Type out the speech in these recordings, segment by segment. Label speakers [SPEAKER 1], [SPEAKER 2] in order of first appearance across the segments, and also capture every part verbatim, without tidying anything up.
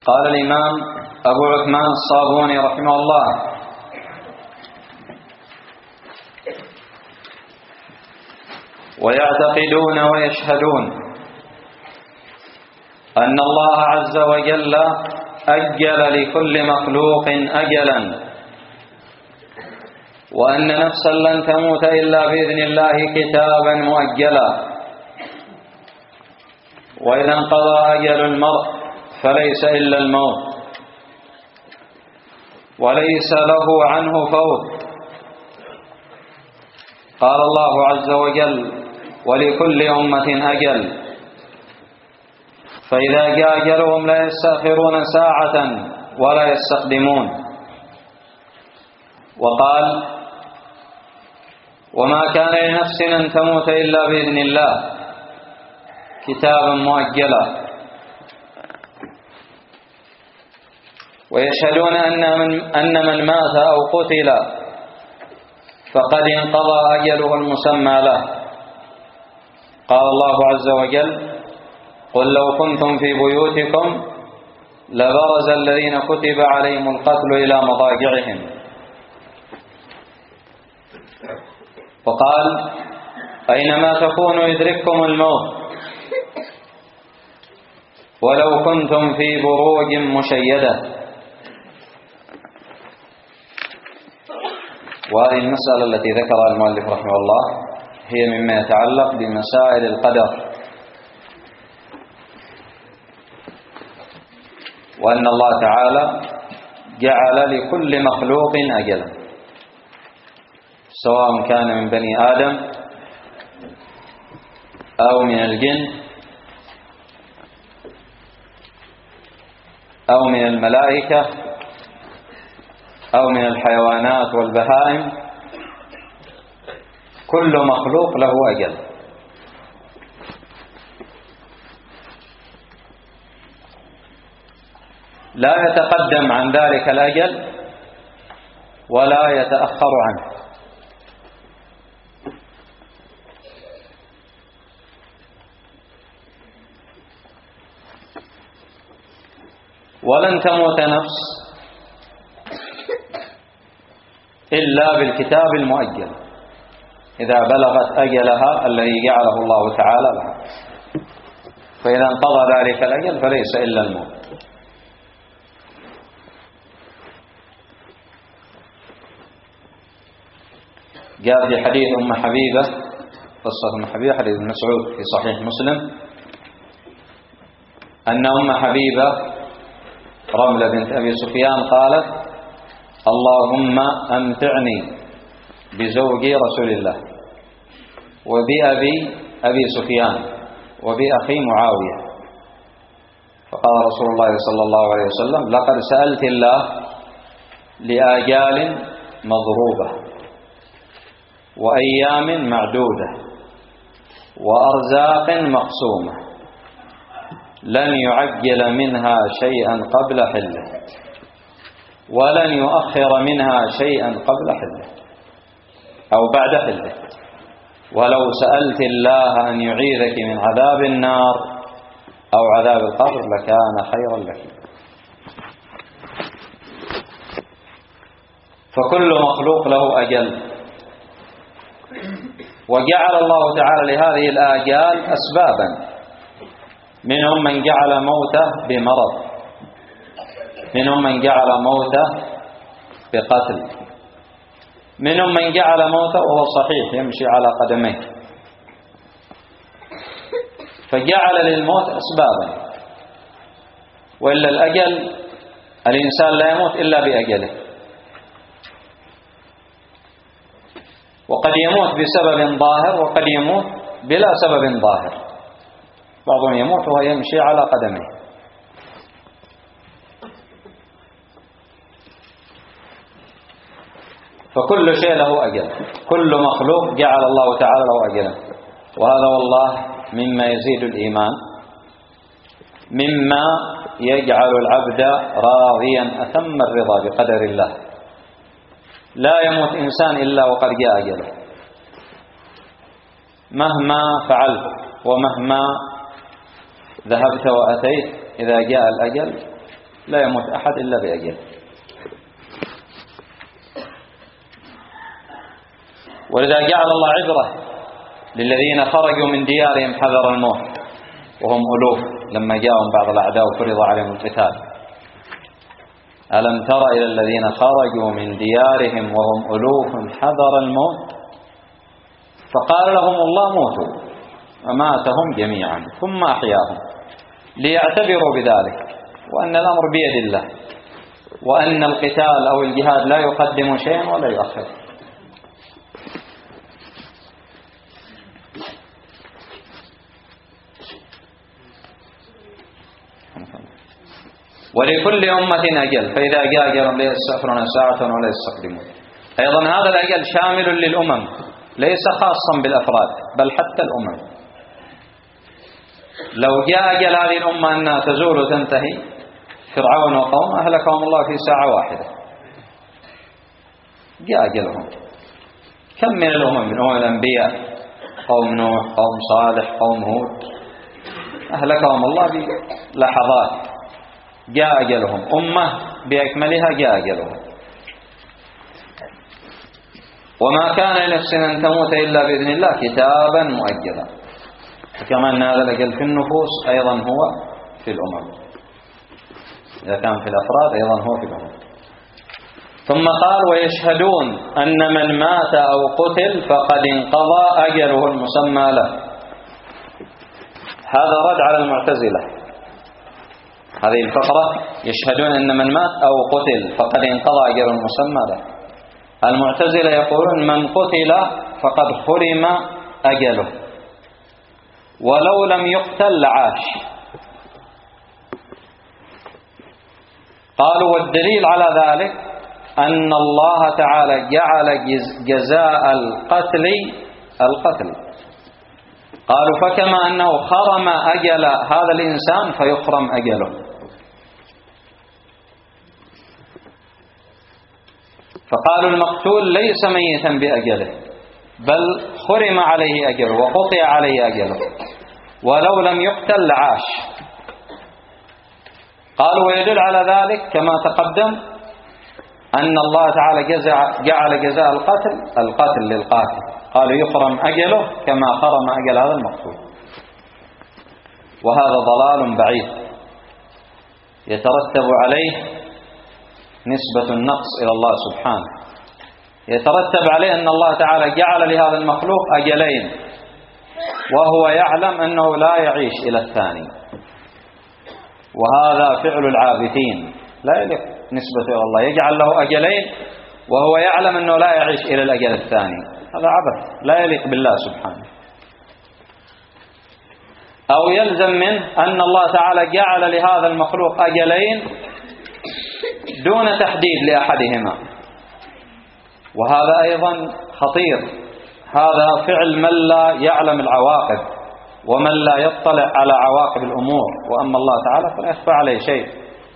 [SPEAKER 1] قال الإمام أبو عثمان الصابوني رحمه الله: ويعتقدون ويشهدون أن الله عز وجل أجل لكل مخلوق أجلا، وأن نفسا لن تموت إلا بإذن الله كتابا مؤجلا، وإذا انقضى أجل المرء فليس إلا الموت، وليس له عنه فوت. قال الله عز وجل: ولكل أمة أجل، فإذا جاء أجلهم لا يستأخرون ساعة ولا يستقدمون. وقال: وما كان لنفس أن تموت إلا بإذن الله كتابا مؤجلا. ويشهدون أن من, أن من مات أو قتل فقد انقضى أجله المسمى له. قال الله عز وجل: قل لو كنتم في بيوتكم لبرز الذين كتب عليهم القتل إلى مضاجعهم. وقال: أينما تكونوا يدرككم الموت ولو كنتم في بروج مشيدة. وهذه المسألة التي ذكرها المؤلف رحمه الله هي مما يتعلق بمسائل القدر، وأن الله تعالى جعل لكل مخلوق أجلا، سواء كان من بني آدم أو من الجن أو من الملائكة أو من الحيوانات والبهائم. كل مخلوق له أجل. لا يتقدم عن ذلك الأجل ولا يتأخر عنه. ولن تموت نفس إلا بالكتاب المؤجل إذا بلغت أجلها الذي جعله الله تعالى لها، فإذا انقضى ذلك الأجل فليس إلا الموت. جاء في حديث أم حبيبة، قصة أم حبيبة، حديث ابن مسعود في صحيح مسلم، أن أم حبيبة رملة بنت أبي سفيان قالت: اللهم أمتعني بزوجي رسول الله وبأبي أبي سفيان وبأخي معاوية. فقال رسول الله صلى الله عليه وسلم: لقد سألت الله لآجال مضروبة وأيام معدودة وأرزاق مقسومة لن يعجل منها شيئا قبل حله ولن يؤخر منها شيئا قبل حله أو بعد حله، ولو سألت الله أن يعيذك من عذاب النار أو عذاب القبر لكان خيرا لك. فكل مخلوق له أجل، وجعل الله تعالى لهذه الآجال أسبابا. منهم من جعل موته بمرض، منهم من جعل موته بقتل، منهم من جعل موته وهو صحيح يمشي على قدميه، فجعل للموت أسبابا. وإلا الأجل الإنسان لا يموت إلا بأجله، وقد يموت بسبب ظاهر وقد يموت بلا سبب ظاهر. بعضهم يموت وهو يمشي على قدميه. فكل شيء له أجل، كل مخلوق جعل الله تعالى له أجلا. وهذا والله مما يزيد الإيمان، مما يجعل العبد راضيا أتم الرضا بقدر الله. لا يموت إنسان إلا وقد جاء أجله، مهما فعلت ومهما ذهبت وأتيت إذا جاء الأجل لا يموت أحد إلا بأجل. ولذا جعل الله عبرة للذين خرجوا من ديارهم حذر الموت وهم ألوف لما جاءهم بعض الأعداء وفرض عليهم القتال. ألم تر إلى الذين خرجوا من ديارهم وهم ألوف حذر الموت فقال لهم الله موتوا أماتهم جميعا ثم أحياهم ليعتبروا بذلك وأن الأمر بيد الله وأن القتال أو الجهاد لا يقدم شيئا ولا يؤخر. ولكل أمة أجل فإذا جاء أجل لا يستأخرون ساعة ولا يستقدمون. أيضا هذا الأجل شامل للأمم ليس خاصا بالأفراد بل حتى الأمم. لو جاء أجل هذه الأمة أنها تزول وتنتهي فرعون وقومه أهلكهم الله في ساعة واحدة. جاء أجلهم. كم من الأمم من أمم الأنبياء قوم نوح قوم صالح قوم هود أهلكهم الله بلحظات جاء أجلهم. أمة بأكملها جاء أجلهم. وما كان لنفس أن تموت إلا بإذن الله كتابا مؤجلا. كما أن هذا الأجل في النفوس أيضا هو في الأمم. إذا كان في الأفراد أيضا هو في الأمم. ثم قال ويشهدون أن من مات أو قتل فقد انقضى أجله المسمى له. هذا رد على المعتزلة. هذه الفقرة يشهدون أن من مات أو قتل فقد انقضى أجل المسمى له. المعتزلة يقولون من قتل فقد حرم أجله ولو لم يقتل عاش. قالوا والدليل على ذلك أن الله تعالى جعل جزاء القتل القتل. قالوا فكما أنه خرم أجل هذا الإنسان فيخرم أجله. فقالوا المقتول ليس ميتا بأجله بل خرم عليه أجله وقطع عليه أجله ولو لم يقتل عاش. قالوا ويدل على ذلك كما تقدم أن الله تعالى جزع جعل جزاء القتل القتل للقاتل. قالوا يخرم أجله كما خرم أجل هذا المقتول. وهذا ضلال بعيد يترتب عليه نسبة النقص إلى الله سبحانه. يترتب عليه أن الله تعالى جعل لهذا المخلوق أجلين وهو يعلم أنه لا يعيش إلى الثاني. وهذا فعل العابثين لا يليق نسبة إلى الله. يجعل له أجلين وهو يعلم أنه لا يعيش إلى الأجل الثاني. هذا عبث لا يليق بالله سبحانه. أو يلزم منه أن الله تعالى جعل لهذا المخلوق أجلين دون تحديد لأحدهما. وهذا أيضا خطير. هذا فعل من لا يعلم العواقب ومن لا يطلع على عواقب الأمور. وأما الله تعالى فلا يخفى عليه شيء.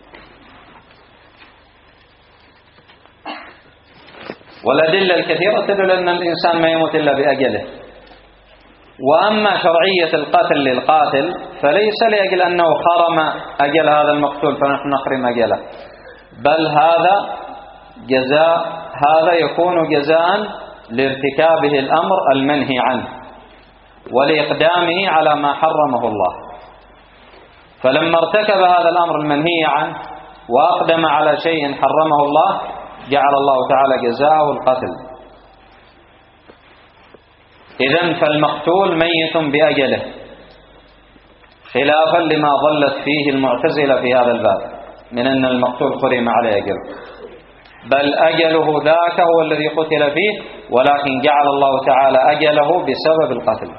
[SPEAKER 1] والأدلة الكثيرة تدل أن الإنسان ما يموت إلا بأجله. وأما شرعية القتل للقاتل فليس لأجل أنه خرم أجل هذا المقتول فنحن نخرم أجله بل هذا جزاء هذا يكون جزاء لارتكابه الأمر المنهي عنه ولإقدامه على ما حرمه الله. فلما ارتكب هذا الأمر المنهي عنه وأقدم على شيء حرمه الله جعل الله تعالى جزاءه القتل. إذن فالمقتول ميت بأجله خلافا لما ضلت فيه المعتزلة في هذا الباب من أن المقتول خرم عليه أجله. بل أجله ذاك هو الذي قتل فيه ولكن جعل الله تعالى أجله بسبب القتل.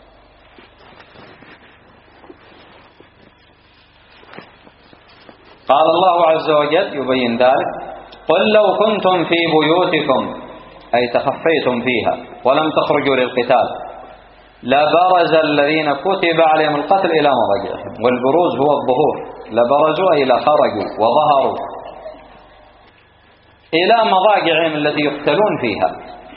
[SPEAKER 1] قال الله عز وجل يبين ذلك قل لو كنتم في بيوتكم أي تخفيتم فيها ولم تخرجوا للقتال لبرز الذين كتب عليهم القتل إلى مضاجعهم. والبروز هو الظهور. لبرزوا أي لخرجوا وظهروا إلى مضاجعهم التي يقتلون فيها.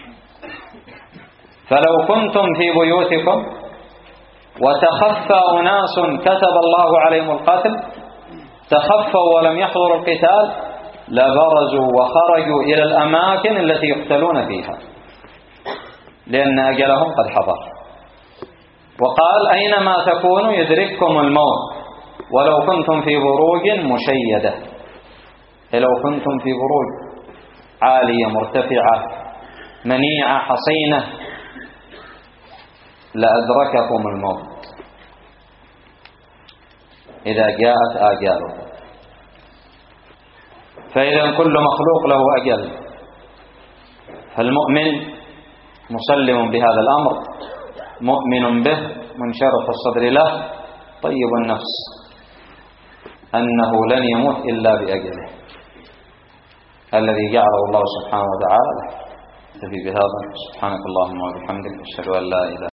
[SPEAKER 1] فلو كنتم في بيوتكم وتخفى أناس كتب الله عليهم القتل تخفوا ولم يحضروا القتال لبرزوا وخرجوا إلى الأماكن التي يقتلون فيها، لأن أجلهم قد حضر. وقال أينما تكونوا يدرككم الموت ولو كنتم في بروج مشيدة، لو كنتم في بروج عالية مرتفعة منيعة حصينة لأدرككم الموت إذا جاءت آجاله. فإذا كل مخلوق له أجل، فالمؤمن مسلم بهذا الأمر، مؤمن به، منشرح الصدر له، طيب النفس أنه لن يموت إلا بأجله الذي جعله الله سبحانه وتعالى له. نكتفي بهذا. سبحانك اللهم وبحمدك، أشهد أن لا إله